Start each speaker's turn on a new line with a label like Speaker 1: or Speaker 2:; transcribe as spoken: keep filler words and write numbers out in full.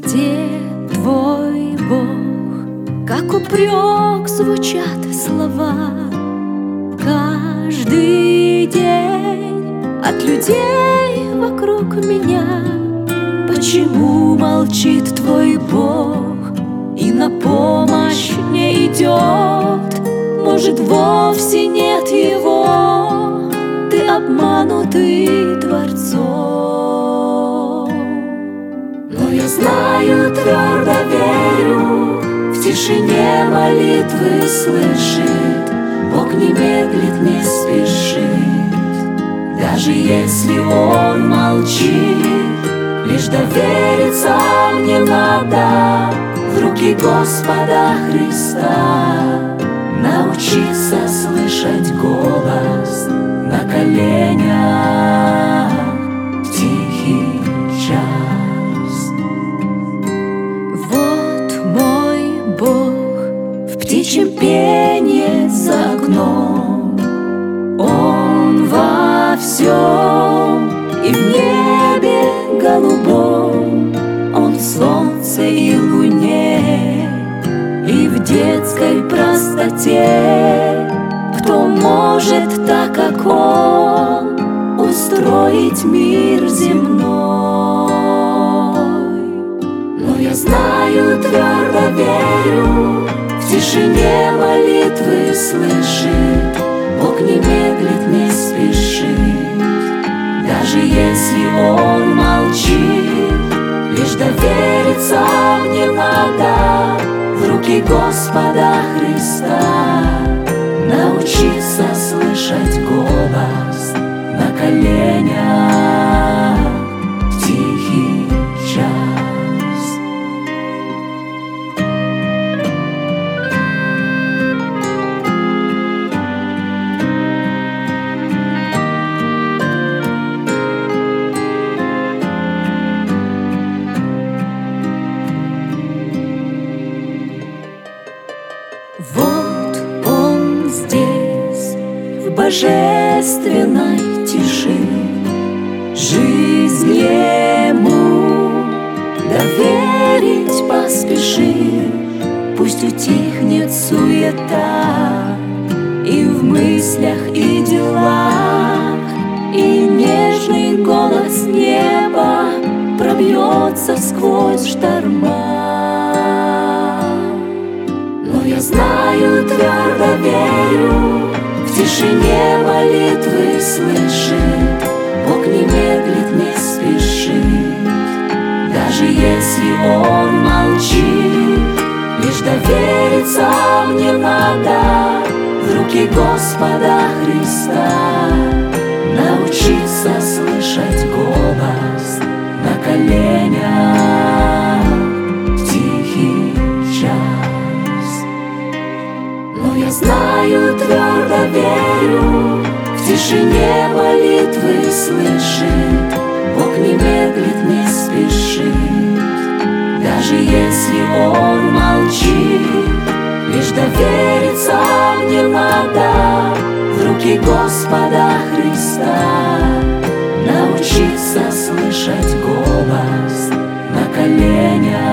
Speaker 1: Где твой Бог? Как упрек звучат слова каждый день от людей вокруг меня. Почему молчит твой Бог и на помощь не идет? Может, вовсе нет его, ты обманутый Творцом. Но я знаю, твердо верю, в тишине молитвы слышит, Бог не медлит, не спешит. Даже если Он молчит, лишь довериться мне надо в руки Господа Христа. Научиться слышать голос на коленях в тихий час. Вот мой Бог в птичьем пенье за окном. Он во всем, и в небе голубом, Он в солнце и луне, и в детской простоте. Кто может так, как Он, устроить мир земной? Но я знаю, твердо верю, в тишине молитвы слышит, Бог не медлит, не спешит. Даже если Он молчит, лишь довериться мне надо в руки Господа Христа. Научиться слышать голос на коленях в тихий час. Вот Он здесь, в божественной тиши. Жизнь Ему доверить поспеши. Пусть утихнет суета и в мыслях, и делах, и нежный голос неба пробьется сквозь шторма. Я знаю, твердо верю, в тишине молитвы слышит, Бог не медлит, не спешит. Даже если Он молчит, лишь довериться мне надо в руки Господа Христа. Научиться слышать голос на коленях в тихий час. Но я знаю, твердо верю, в тишине молитвы слышит, Бог не медлит, не спешит. Даже если Он молчит, лишь довериться мне надо в руки Господа Христа. Научиться слышать голос на коленях